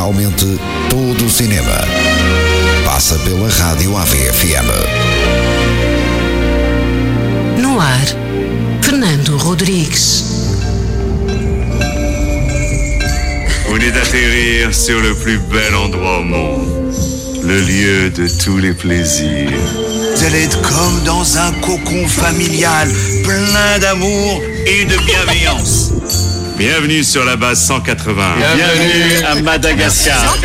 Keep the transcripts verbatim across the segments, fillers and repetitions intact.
Realmente todo o cinema passa pela Rádio A V F M. No ar, Fernando Rodrigues. Vous venez d'atterrir sur le plus bel endroit au monde, le lieu de tous les plaisirs. Vous allez être comme dans un cocon familial, plein d'amour et de bienveillance. Bienvenue sur la base cent quatre-vingts. Bienvenue à Madagascar.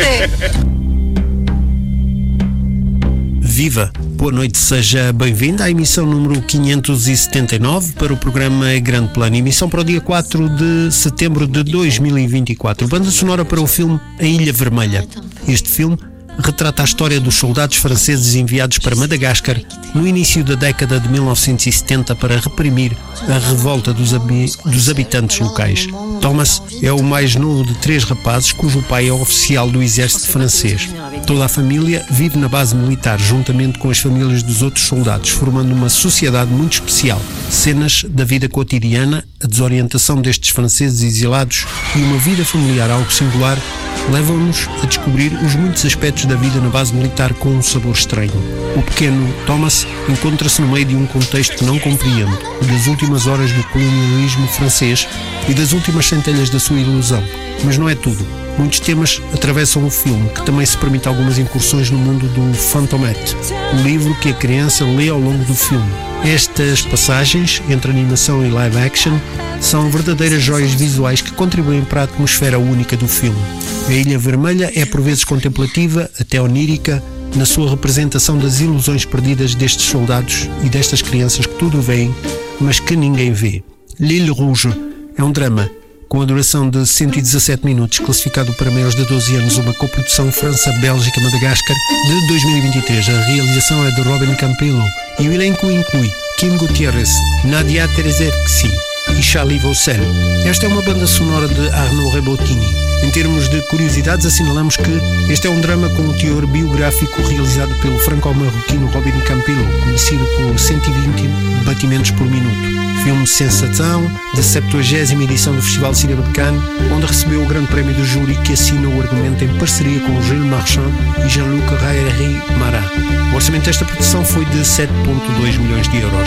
Viva! Boa noite, seja bem-vindo à emissão número quinhentos e setenta e nove para o programa Grande Plano, emissão para o dia quatro de setembro de dois mil e vinte e quatro. Banda sonora para o filme A Ilha Vermelha. Este filme retrata a história dos soldados franceses enviados para Madagascar no início da década de mil novecentos e setenta para reprimir a revolta dos, habi- dos habitantes locais. Thomas é o mais novo de três rapazes cujo pai é oficial do exército francês. Toda a família vive na base militar juntamente com as famílias dos outros soldados, formando uma sociedade muito especial. Cenas da vida cotidiana, a desorientação destes franceses exilados e uma vida familiar algo singular levam-nos a descobrir os muitos aspectos da vida na base militar com um sabor estranho. O pequeno Thomas encontra-se no meio de um contexto que não compreende, das últimas horas do colonialismo francês e das últimas centelhas da sua ilusão. Mas não é tudo. Muitos temas atravessam o filme, que também se permite algumas incursões no mundo do Fantomette, o livro que a criança lê ao longo do filme. Estas passagens, entre animação e live action, são verdadeiras joias visuais que contribuem para a atmosfera única do filme. A Ilha Vermelha é por vezes contemplativa, até onírica, na sua representação das ilusões perdidas destes soldados e destas crianças que tudo veem, mas que ninguém vê. L'Île Rouge é um drama com a duração de cento e dezassete minutos, classificado para maiores de doze anos, uma coprodução França-Bélgica-Madagascar de dois mil e vinte e três. A realização é de Robin Campillo e o elenco inclui Kim Gutierrez, Nadia Terezevski e Charlie Vaucel. Esta é uma banda sonora de Arnaud Rebottini. Em termos de curiosidades, assinalamos que este é um drama com um teor biográfico realizado pelo franco-marroquino Robin Campillo, conhecido por cento e vinte batimentos por minuto. Filme sensação da septuagésima edição do Festival de Cinema de Cannes, onde recebeu o grande prémio do júri, que assina o argumento em parceria com Gilles Marchand e Jean-Luc Raillery-Marat. O orçamento desta produção foi de sete vírgula dois milhões de euros.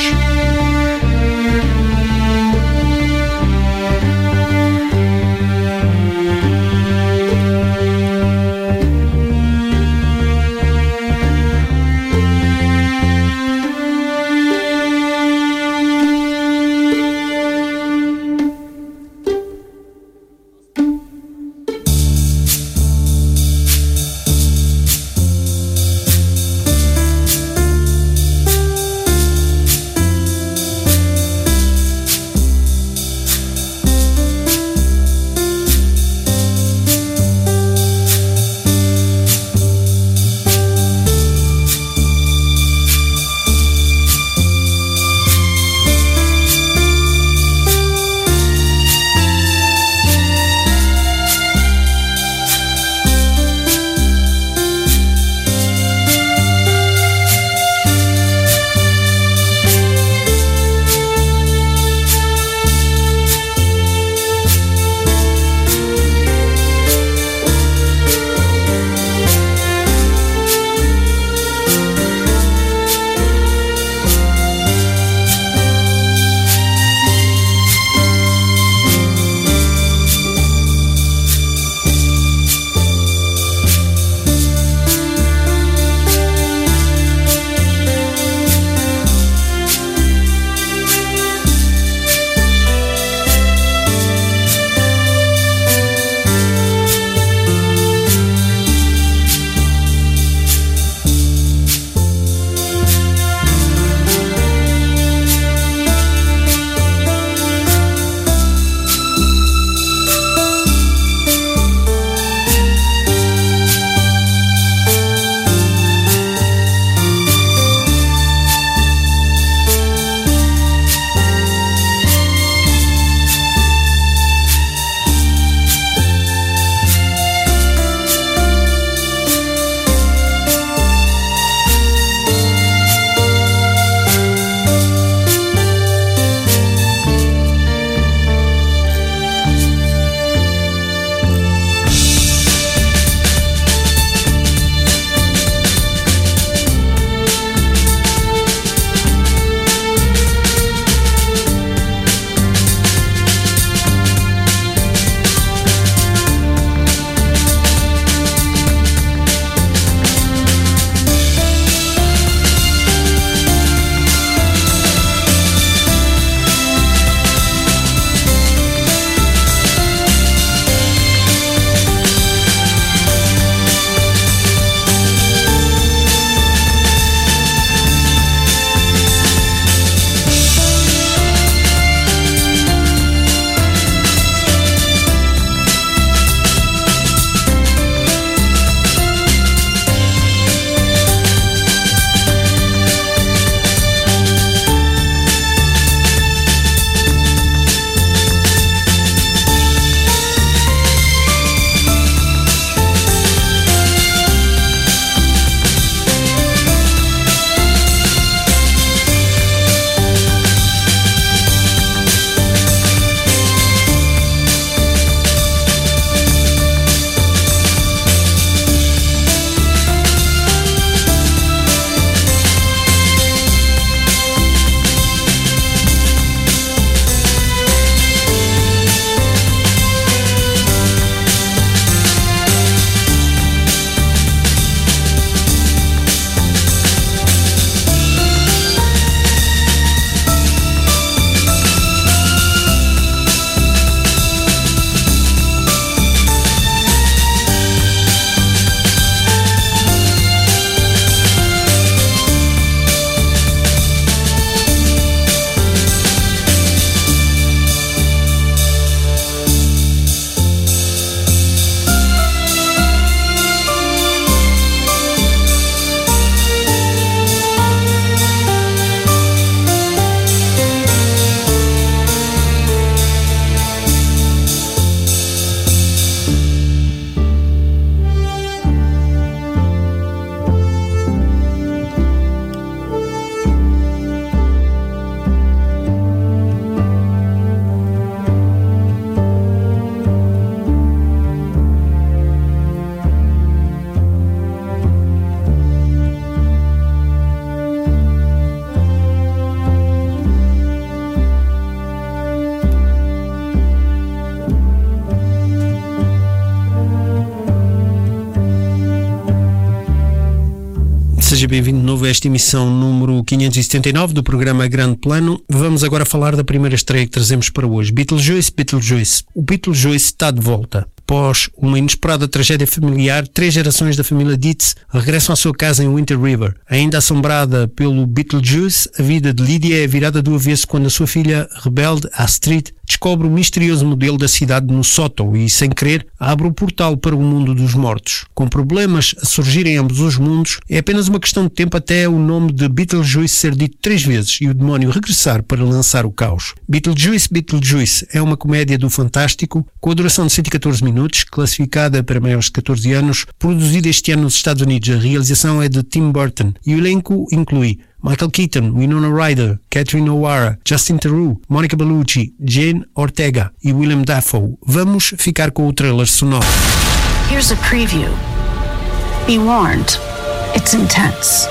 seja bem-vindo de novo a esta emissão número quinhentos e setenta e nove do programa Grande Plano. Vamos agora falar da primeira estreia que trazemos para hoje. Beetlejuice, Beetlejuice. O Beetlejuice está de volta. Após uma inesperada tragédia familiar, três gerações da família Dietz regressam à sua casa em Winter River. Ainda assombrada pelo Beetlejuice, a vida de Lydia é virada do avesso quando a sua filha rebelde, Astrid, descobre o misterioso modelo da cidade no sótão e, sem querer, abre o portal para o mundo dos mortos. Com problemas a surgir em ambos os mundos, é apenas uma questão de tempo até o nome de Beetlejuice ser dito três vezes e o demónio regressar para lançar o caos. Beetlejuice, Beetlejuice é uma comédia do fantástico, com a duração de cento e catorze minutos, classificada para maiores de catorze anos, produzida este ano nos Estados Unidos. A realização é de Tim Burton e o elenco inclui Michael Keaton, Winona Ryder, Catherine O'Hara, Justin Theroux, Monica Bellucci, Jane Ortega e Willem Dafoe. Vamos ficar com o trailer sonoro. Here's a preview. Be warned, it's intense.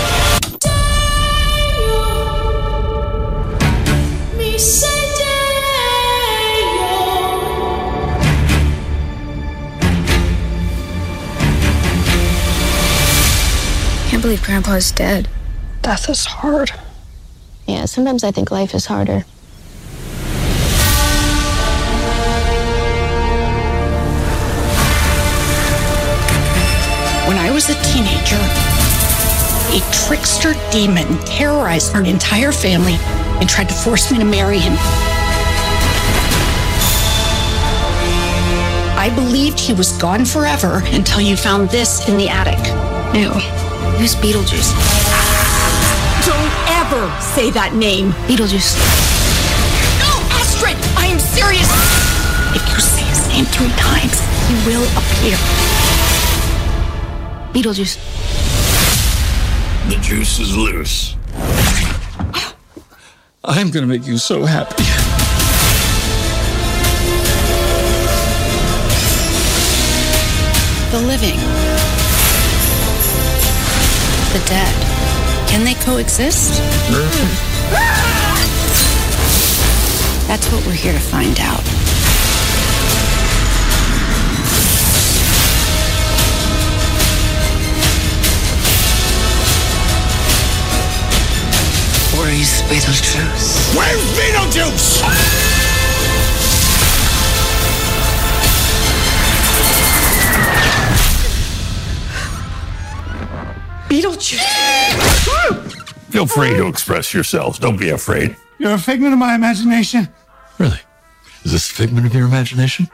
Can't believe Grandpa's dead. Death is hard. Yeah, sometimes I think life is harder. When I was a teenager, a trickster demon terrorized our entire family and tried to force me to marry him. I believed he was gone forever until you found this in the attic. Ew. Who's Beetlejuice? Don't ever say that name. Beetlejuice. No, Astrid, I am serious. If you say his name three times, he will appear. Beetlejuice. The juice is loose. I'm gonna make you so happy. The living. The dead. Can they coexist? That's what we're here to find out. Where is Beetlejuice? Where's Beetlejuice? Beetlejuice! Feel free to express yourselves. Don't be afraid. You're a figment of my imagination. Really? Is this a figment of your imagination?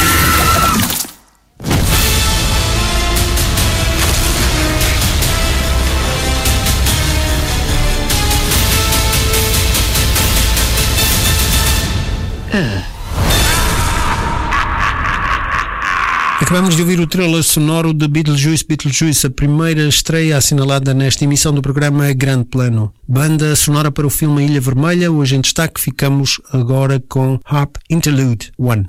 Acabamos de ouvir o trailer sonoro de Beetlejuice, Beetlejuice, a primeira estreia assinalada nesta emissão do programa Grande Plano. Banda sonora para o filme Ilha Vermelha. Hoje em destaque ficamos agora com Harp Interlude um.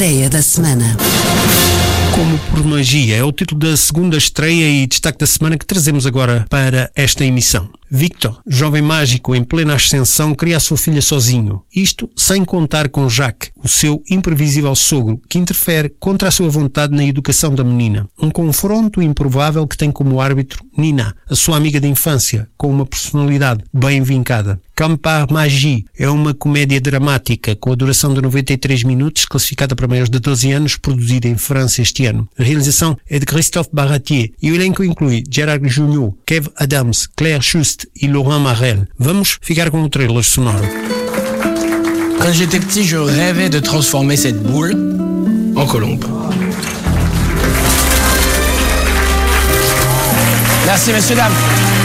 estreia da semana. Como por magia, é o título da segunda estreia e destaque da semana que trazemos agora para esta emissão. Victor, jovem mágico em plena ascensão, cria a sua filha sozinho. Isto sem contar com Jacques, o seu imprevisível sogro, que interfere contra a sua vontade na educação da menina. Um confronto improvável que tem como árbitro Nina, a sua amiga de infância, com uma personalidade bem vincada. Comme par magie é uma comédia dramática com a duração de noventa e três minutos, classificada para maiores de doze anos, produzida em França este ano. A realização é de Christophe Baratier e o elenco inclui Gérard Jugnot, Kev Adams, Claire Schust e Laurent Marel. Vamos ficar com o trailer sonoro. Quand j'étais petit, je rêvais de transformer cette boule en colombe. Merci, messieurs, dames.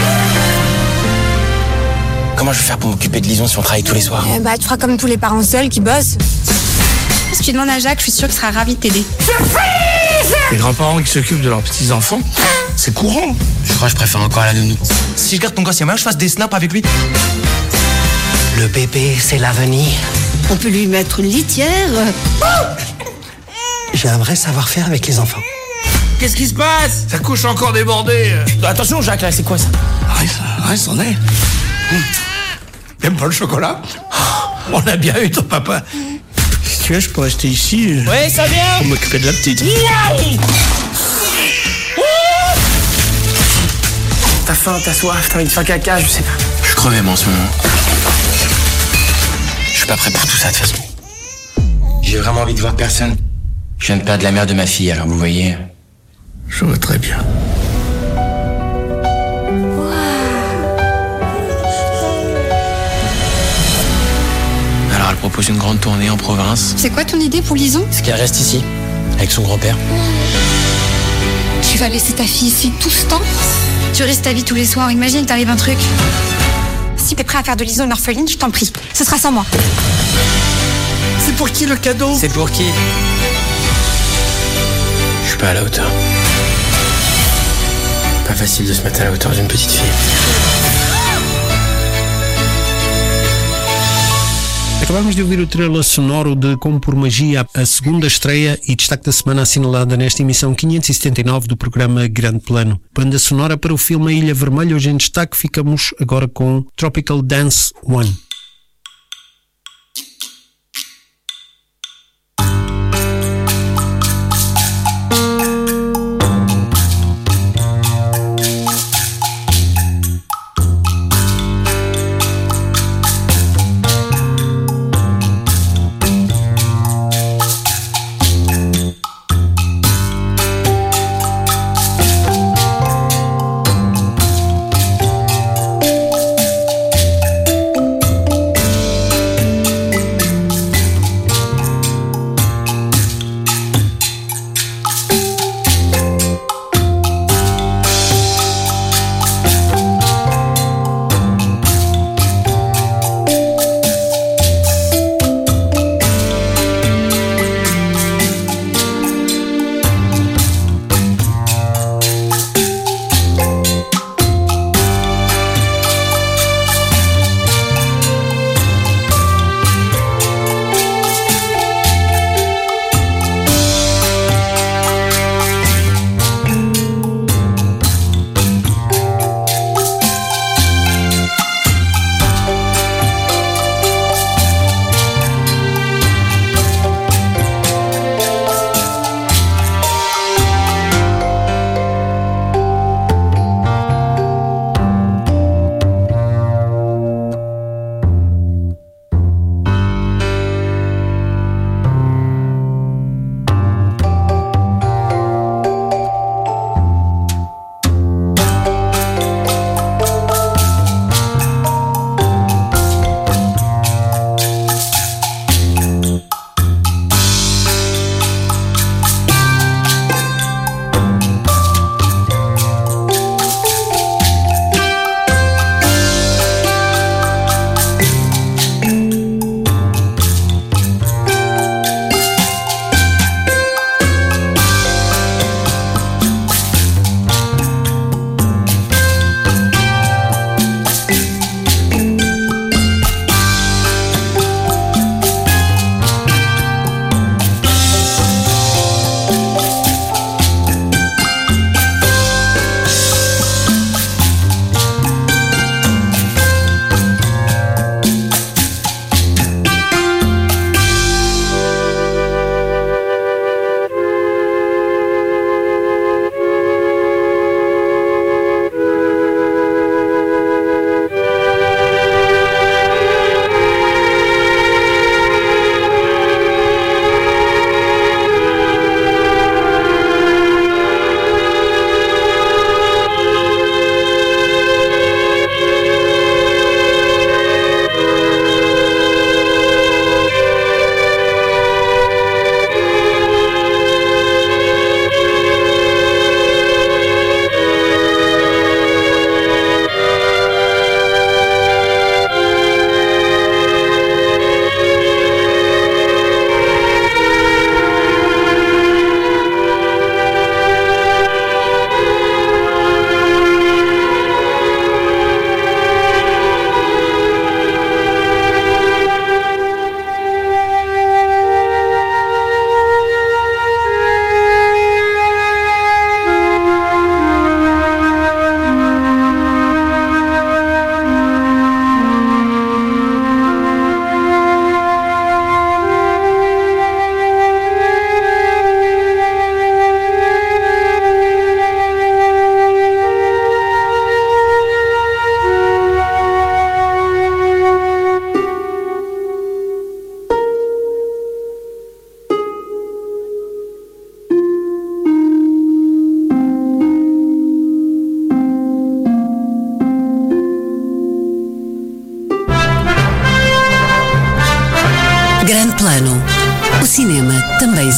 Comment je vais faire pour m'occuper de Lison si on travaille tous les soirs? euh, Bah, tu feras comme tous les parents seuls qui bossent. Si tu demandes à Jacques, je suis sûre qu'il sera ravi de t'aider. Les grands-parents qui s'occupent de leurs petits-enfants, c'est courant. Je crois que je préfère encore la nounou. Si je garde ton gosse, il y a moyen que je fasse des snaps avec lui. Le bébé, c'est l'avenir. On peut lui mettre une litière. J'ai un vrai savoir-faire avec les enfants. Qu'est-ce qui se passe? Ça couche encore débordé. Attention, Jacques, là, c'est quoi ça? Reste, reste, on est. T'aimes pas le chocolat? On a bien eu ton papa. Si tu veux, je peux rester ici. Ouais, ça vient. Pour m'occuper de la petite. T'as faim, t'as soif, t'as envie de faire caca, je sais pas. Je suis crevé, moi, en ce moment. Je suis pas prêt pour tout ça, de toute façon. J'ai vraiment envie de voir personne. Je viens de perdre la mère de ma fille, alors vous voyez. Je vois très bien. Alors elle propose une grande tournée en province. C'est quoi ton idée pour Lison? Est-ce qu'elle reste ici, avec son grand-père? Tu vas laisser ta fille ici tout ce temps? Tu restes ta vie tous les soirs, imagine, t'arrive un truc. Si t'es prêt à faire de Lison une orpheline, je t'en prie. Ce sera sans moi. C'est pour qui le cadeau? C'est pour qui? Je suis pas à la hauteur. Pas facile de se mettre à la hauteur d'une petite fille. Acabamos de ouvir o trailer sonoro de Como por Magia, a segunda estreia e destaque da semana assinalada nesta emissão quinhentos e setenta e nove do programa Grande Plano. Banda sonora para o filme A Ilha Vermelha. Hoje em destaque ficamos agora com Tropical Dance One.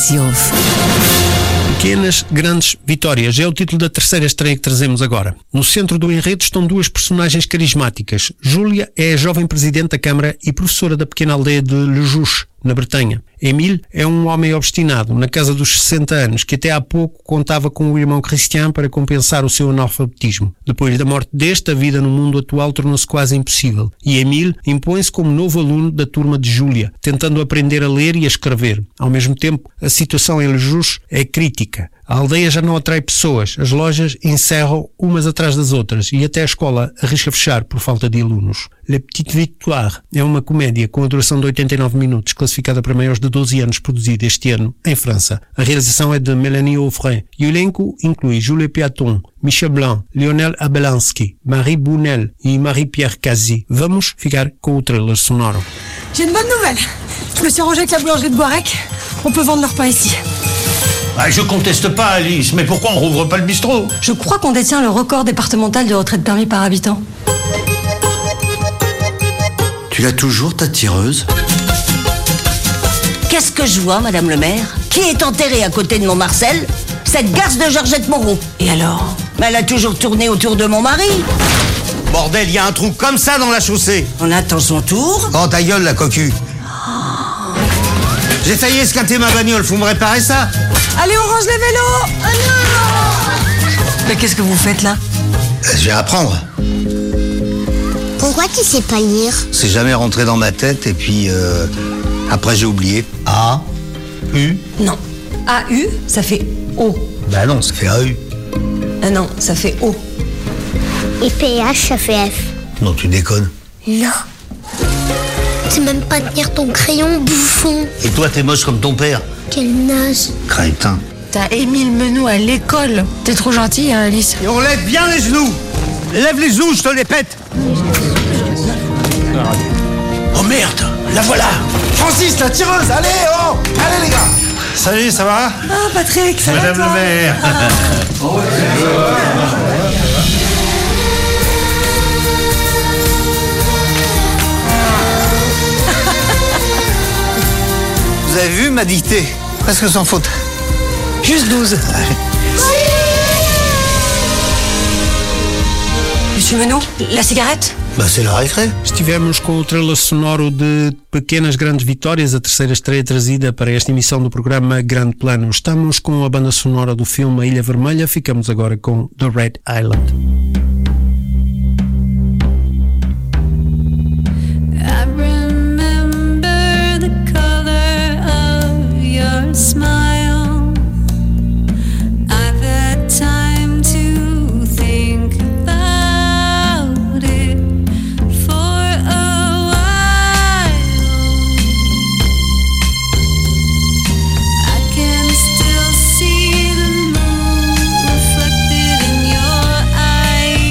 se ouve. Pequenas Grandes Vitórias é o título da terceira estreia que trazemos agora. No centro do enredo estão duas personagens carismáticas. Júlia é a jovem presidente da Câmara e professora da pequena aldeia de Le Jouch, na Bretanha. Émile é um homem obstinado, na casa dos sessenta anos, que até há pouco contava com o irmão Christian para compensar o seu analfabetismo. Depois da morte deste, a vida no mundo atual tornou-se quase impossível. E Émile impõe-se como novo aluno da turma de Júlia, tentando aprender a ler e a escrever. Ao mesmo tempo, a situação em Le Jouch é crítica. A aldeia já não atrai pessoas, as lojas encerram umas atrás das outras e até a escola arrisca fechar por falta de alunos. La Petite Victoire é uma comédia com a duração de oitenta e nove minutos, classificada para maiores de doze anos, produzida este ano em França. A realização é de Mélanie Offray e o elenco inclui Julie Piaton, Michel Blanc, Lionel Abelansky, Marie Bounel e Marie-Pierre Cazy. Vamos ficar com o trailer sonoro. J'ai une bonne nouvelle. Je me suis arrangé avec la boulangerie de Boirec. On peut vendre leur pain ici. Ah, je conteste pas, Alice, mais pourquoi on rouvre pas le bistrot? Je crois qu'on détient le record départemental de retraite permis par habitant. Tu l'as toujours, ta tireuse? Qu'est-ce que je vois, Madame le maire? Qui est enterrée à côté de mon Marcel? Cette garce de Georgette Moreau. Et alors? Elle a toujours tourné autour de mon mari. Bordel, il y a un trou comme ça dans la chaussée. On attend son tour. Oh, ta gueule, la cocu. J'ai failli esquinter ma bagnole, faut me réparer ça. Allez, on range les vélos. Ah non! Mais qu'est-ce que vous faites là? Je vais apprendre. Pourquoi tu sais pas lire? C'est jamais rentré dans ma tête et puis euh, après j'ai oublié. A, U. Non. A U, ça fait O. Bah non, ça fait A U. Ah non, ça fait O. Et P H, ça fait F. Non, tu déconnes. Non. Tu sais même pas tenir ton crayon, bouffon. Et toi, t'es moche comme ton père. Quel naze. Crétin. T'as Émile Menou à l'école. T'es trop gentille, hein, Alice. Et on lève bien les genoux. Lève les genoux, je te les pète. Oh merde, la voilà. Francis, la tireuse, allez, oh. Allez les gars. Salut, ça va? Ah, Patrick, ça Madame va toi? le maire. Vous avez vu ma dictée? Presque sans faute. Juste douze. Monsieur Menou, la cigarette? Bah c'est la récré. Estivemos com o trailer sonoro de Pequenas Grandes Vitórias, a terceira estreia trazida para esta emissão do programa Grande Plano. Estamos com a banda sonora do filme A Ilha Vermelha, ficamos agora com The Red Island. I remember the color of your smile. I've had time to think about it for a while. I can still see the moon reflected in your eyes.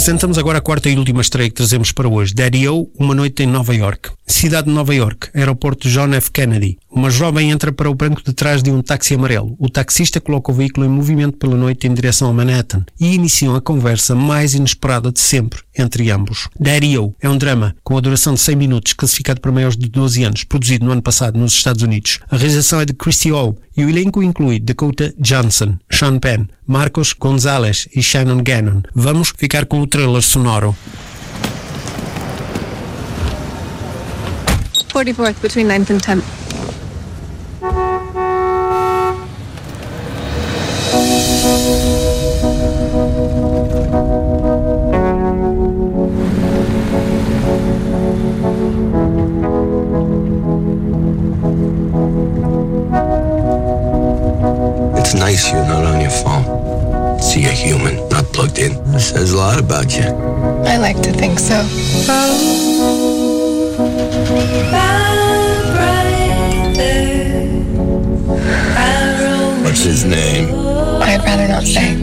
Apresentamos agora a quarta e última estreia que trazemos para hoje. Daddy-O, Uma Noite em Nova York. Cidade de Nova York, aeroporto John F. Kennedy. Uma jovem entra para o banco de trás de um táxi amarelo. O taxista coloca o veículo em movimento pela noite em direção a Manhattan e iniciam a conversa mais inesperada de sempre entre ambos. Daddy-O é um drama com a duração de cem minutos, classificado para maiores de doze anos, produzido no ano passado nos Estados Unidos. A realização é de Christy Hall e o elenco inclui Dakota Johnson, Sean Penn, Marcos Gonzalez e Shannon Gannon. Vamos ficar com o trailer sonoro. forty-fourth between ninth and tenth. It's nice you're not on your phone. See a human, not plugged in. It says a lot about you. I like to think so. What's his name? I'd rather not say.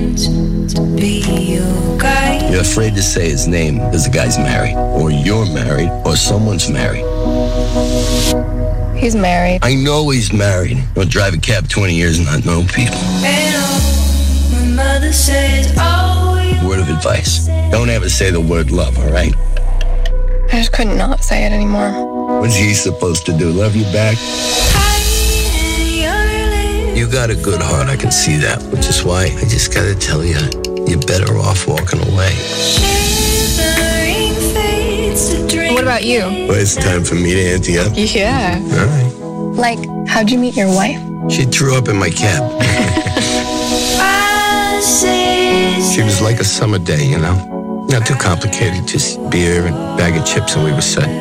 You're afraid to say his name because the guy's married, or you're married, or someone's married. He's married. I know he's married. Don't drive a cab twenty years and not know people. Word of advice. Don't ever say the word love, all right? I just could not say it anymore. What's he supposed to do, love you back? You got a good heart, I can see that, which is why I just gotta tell you, you're better off walking away. What about you? Well, it's time for me to ante up. Yeah. All right. Like, how'd you meet your wife? She threw up in my cab. She was like a summer day, you know? Not too complicated, just beer and bag of chips and we were set.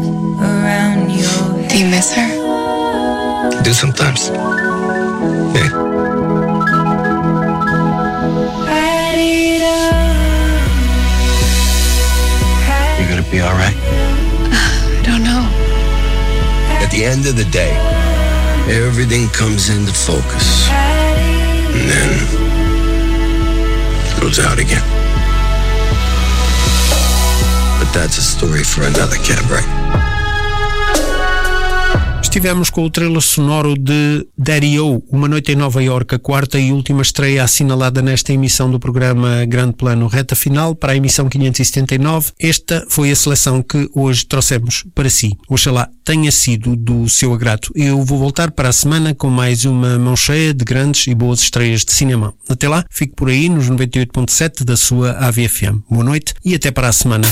Do you miss her? I do sometimes. Yeah. You gonna be all right? I don't know. At the end of the day, everything comes into focus. And then goes out again. But that's a story for another cab ride. Estivemos com o trailer sonoro de Daddy-O, Uma Noite em Nova York, a quarta e última estreia assinalada nesta emissão do programa Grande Plano, reta final para a emissão quinhentos e setenta e nove. Esta foi a seleção que hoje trouxemos para si. Oxalá tenha sido do seu agrado. Eu vou voltar para a semana com mais uma mão cheia de grandes e boas estreias de cinema. Até lá, fique por aí nos noventa e oito ponto sete da sua A V F M. Boa noite e até para a semana.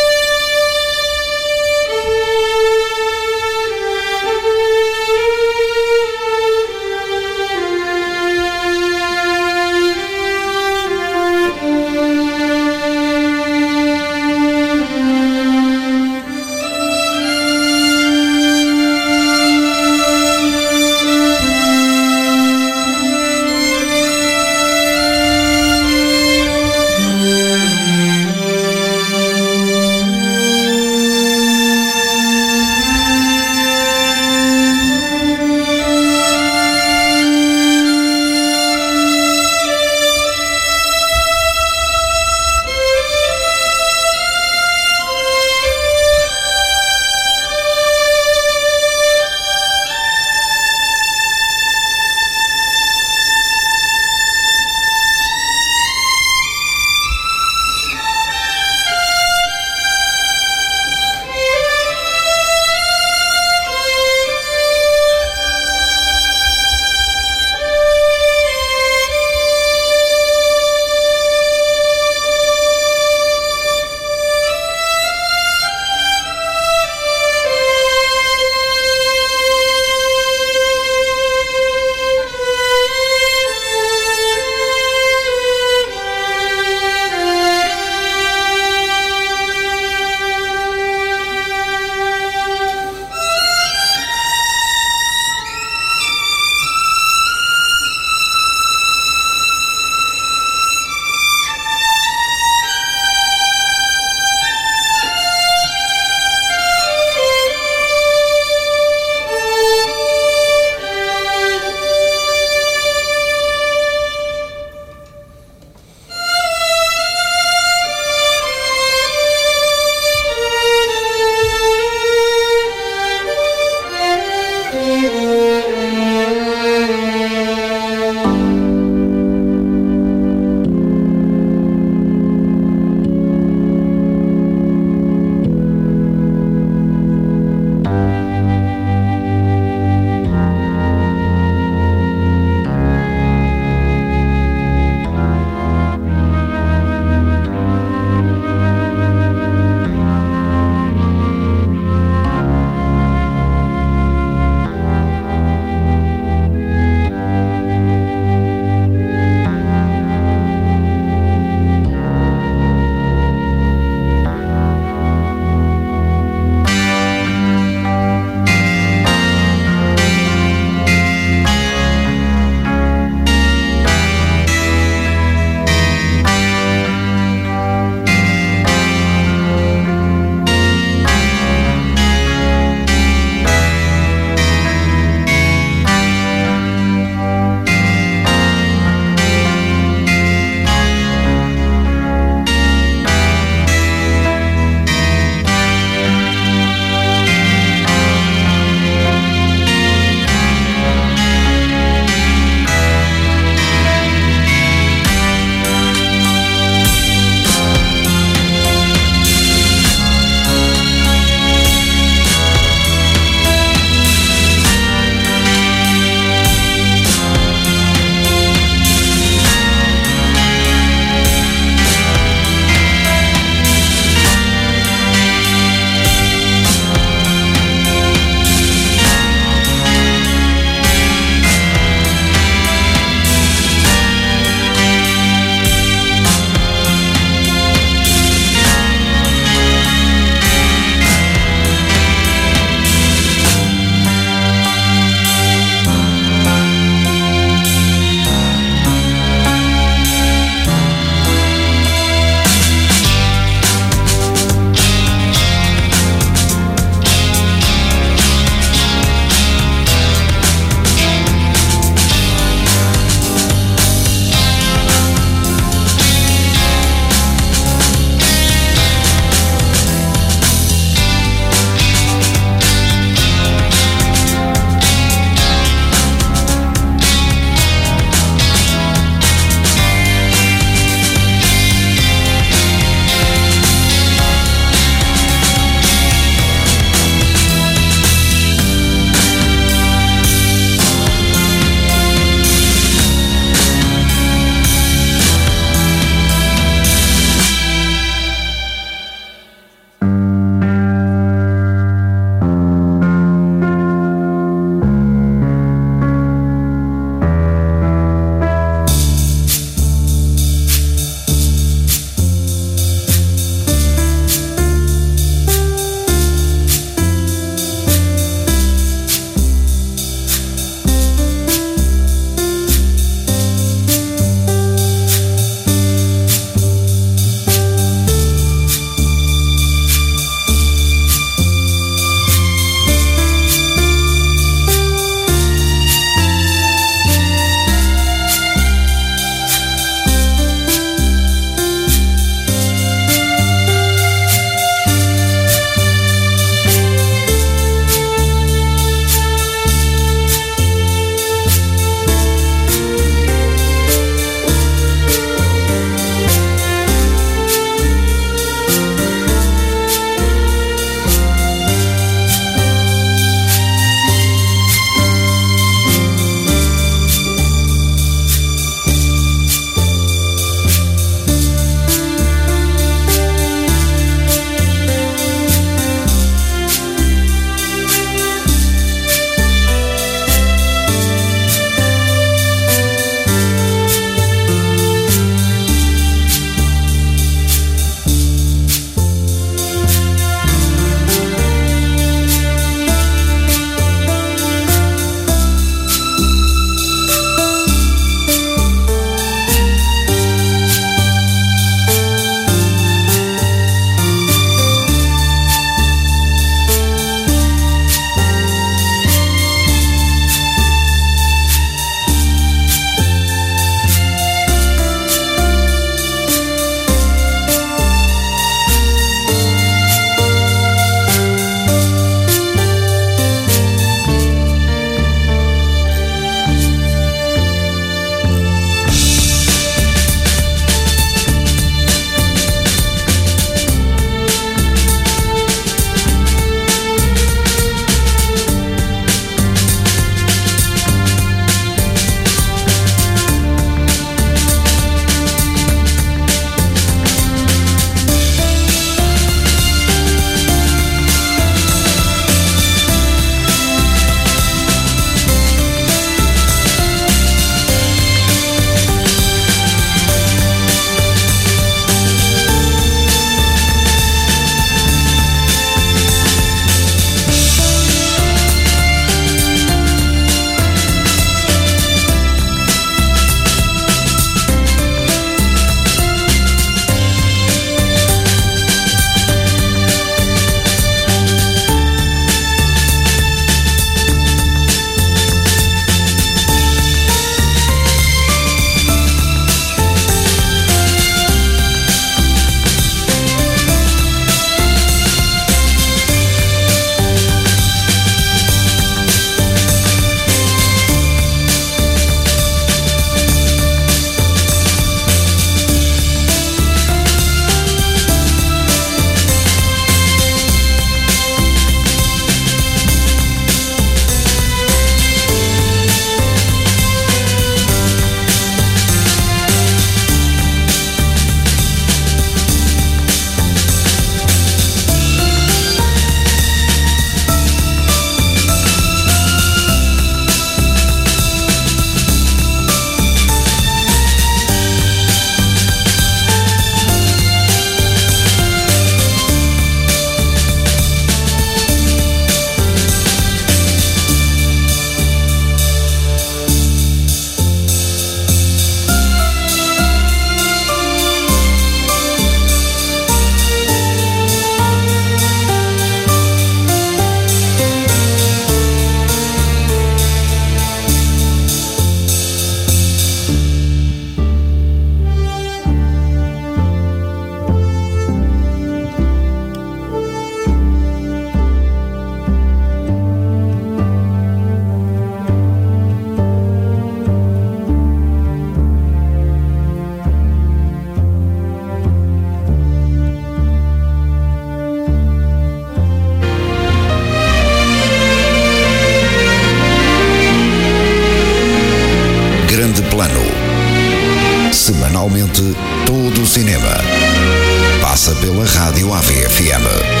Rádio A V F M.